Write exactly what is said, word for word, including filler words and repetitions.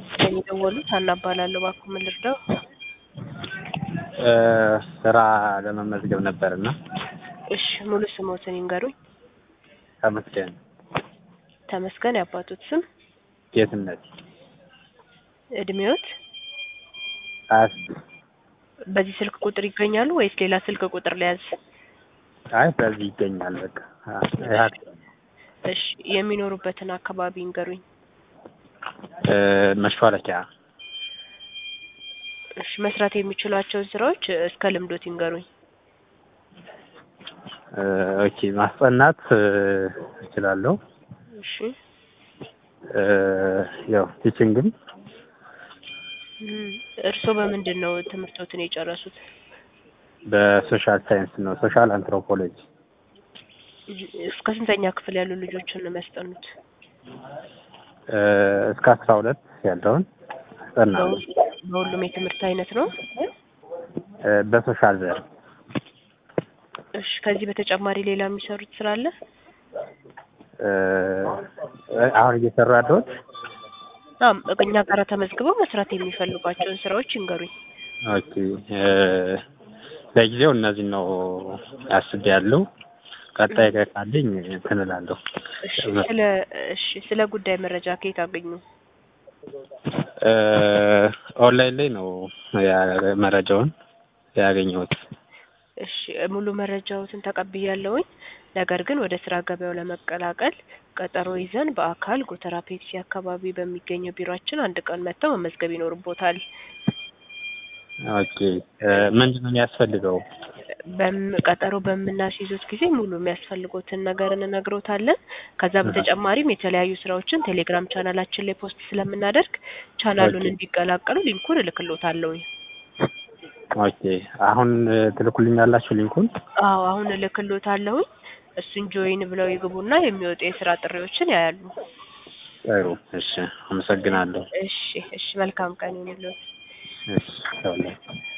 የሚደውሉት ሀና እባላለሁ። እባክዎ ምን ልርዳው? ስራ ለመመዝገብ ነበርና። እሺ ሙሉ ስሞትን ይንገሩኝ? ተመስገን። ተመስገን የአባቶት ስም? ጌትነት። እድሜዎት? ሀያ ስድስት በዚህ ስልክ ቁጥር ይገኛሉ ወይስ ሌላ ስልክ ቁጥር ልያዝ? አይ በዚህ ይገኛል በቃ። እሺ የሚኖሩበትን አካባቢ ይንገሩኝ? መሿለኪያ። እሺ መስራት የሚችሏቸውን ስራዎች እስከ ልምዶት ይንገሩኝ? ኦኬ ማስጠናት እችላለሁ። እሺ ያው ቲቺንግም። እርስዎ በምንድን ነው ትምህርቶትን የጨረሱት? በሶሻል ሳይንስ ነው፣ ሶሻል አንትሮፖሎጂ። እስከ ስንተኛ ክፍል ያሉ ልጆችን ነው የሚያስጠኑት? እስከ አስራ ሁለት ያለውን አስጠናለሁ። በሁሉም የትምህርት አይነት ነው? በሶሻል ዘር። እሺ ከዚህ በተጨማሪ ሌላ የሚሰሩት ስራ አለ? አሁን እየሰሩ ያለሁት አም እኛ ጋር ተመዝግበው መስራት የሚፈልጓቸውን ስራዎች ይንገሩኝ? ኦኬ ለጊዜው እነዚህ ነው አስቤያለሁ። ቀጣይ ካለኝ እንትን እላለሁ። እሺ ስለ እሺ ስለ ጉዳይ መረጃ ከየት አገኙ? ኦንላይን ላይ ነው መረጃውን ያገኘሁት። እሺ ሙሉ መረጃዎትን ተቀብያለሁኝ። ነገር ግን ወደ ስራ ገበያው ለመቀላቀል ቀጠሮ ይዘን በአካል ጎተራ ፔፕሲ አካባቢ በሚገኘው ቢሮአችን አንድ ቀን መጥተው መመዝገብ ይኖርቦታል። ኦኬ ምንድን ነው የሚያስፈልገው? በቀጠሮ በምናስይዙት ጊዜ ሙሉ የሚያስፈልጉትን ነገር እንነግሮታለን። ከዛ በተጨማሪም የተለያዩ ስራዎችን ቴሌግራም ቻናላችን ላይ ፖስት ስለምናደርግ ቻናሉን እንዲቀላቀሉ ሊንኩን እልክልዎታለሁ። ኦኬ አሁን ትልኩልኛላችሁ ሊንኩን? አዎ አሁን እልክልዎታለሁ። እሱን ጆይን ብለው ይግቡና የሚወጡ የስራ ጥሪዎችን ያያሉ። ጥሩ እሺ አመሰግናለሁ። እሺ እሺ መልካም ቀን ይሁንልዎት። እሺ